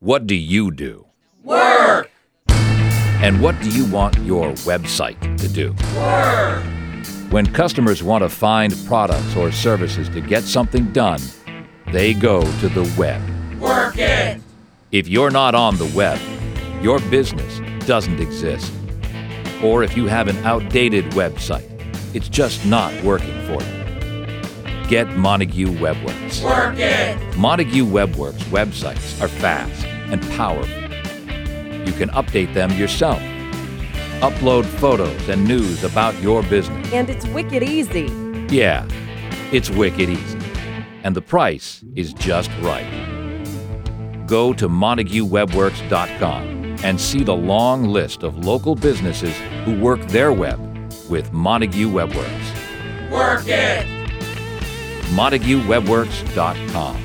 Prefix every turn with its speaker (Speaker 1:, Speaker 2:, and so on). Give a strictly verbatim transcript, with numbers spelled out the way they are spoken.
Speaker 1: What do you do?
Speaker 2: Work!
Speaker 1: And what do you want your website to do?
Speaker 2: Work!
Speaker 1: When customers want to find products or services to get something done, they go to the web.
Speaker 2: Work it!
Speaker 1: If you're not on the web, your business doesn't exist. Or if you have an outdated website, it's just not working for you. Get Montague WebWorks.
Speaker 2: Work it!
Speaker 1: Montague WebWorks websites are fast and powerful. You can update them yourself. Upload photos and news about your business.
Speaker 3: And it's wicked easy.
Speaker 1: Yeah, it's wicked easy. And the price is just right. Go to Montague Webworks dot com and see the long list of local businesses who work their web with Montague WebWorks.
Speaker 2: Work it!
Speaker 1: Montague Webworks dot com.